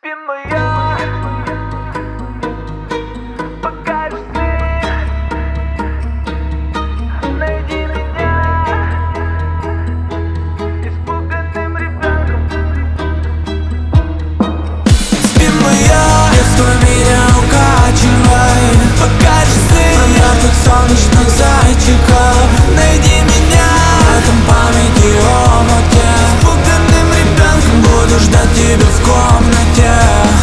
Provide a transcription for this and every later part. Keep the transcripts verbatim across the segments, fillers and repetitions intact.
Спи, моя, пока лишь сны. Найди меня испуганным ребенком. Спи, моя, детство меня укачивай, пока лишь сны. Про мертвых солнечных зайчиков. Найди меня в этом памяти омуте. Испуганным ребенком буду ждать тебя в комнате.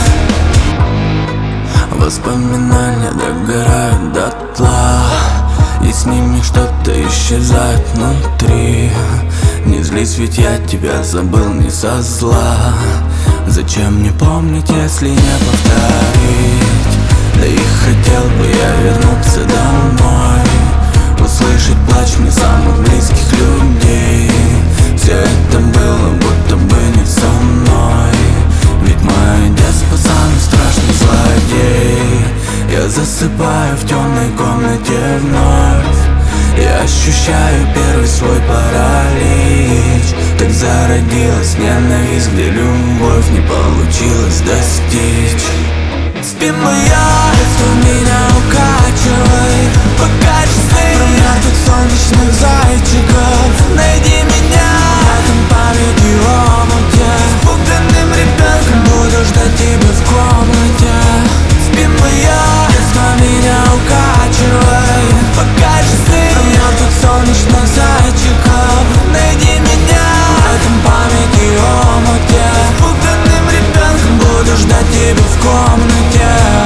Воспоминания догорают дотла, и с ними что-то исчезает внутри. Не злись, ведь я тебя забыл не со зла. Зачем мне помнить, если не повторить? Да и хотел бы я вернуться домой, услышать плач мне самых близких людей. Все это было будто бы не со мной, ведь мой отец пацан страшный злодей. Я засыпаю в темной комнате вновь, я ощущаю первый свой паралич. Так зародилась ненависть, где любовь не получилось достичь. Спи, моя, детство меня укачивай, пока лишь сны. Про мертвых солнечных зайчиков. Найди меня в этом памяти омуте. Испуганным ребенком буду ждать тебя в комнате. Спи, моя, детство меня укачивай, пока лишь сны. Про мертвых солнечных зайчиков. Найди меня в этом памяти омуте. Испуганным ребенком буду ждать тебя в комнате.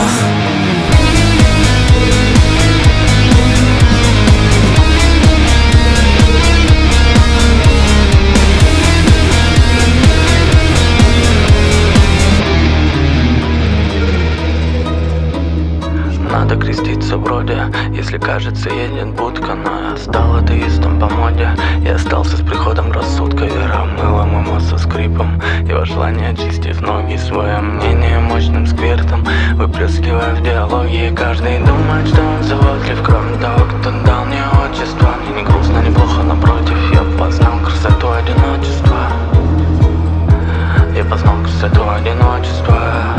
Надо креститься вроде, если кажется едет будка. Но я стал атеистом по моде, я остался с приходом рассудка. Вера мыла мой мозг со скрипом, его желание очистив ноги. Свое мнение мощным сквертом выплескивая в диалоге. И каждый думает, что он заботлив, кроме того, кто дал мне отчество. Мне не грустно, не плохо, напротив, я познал красоту одиночества. Я познал красоту одиночества.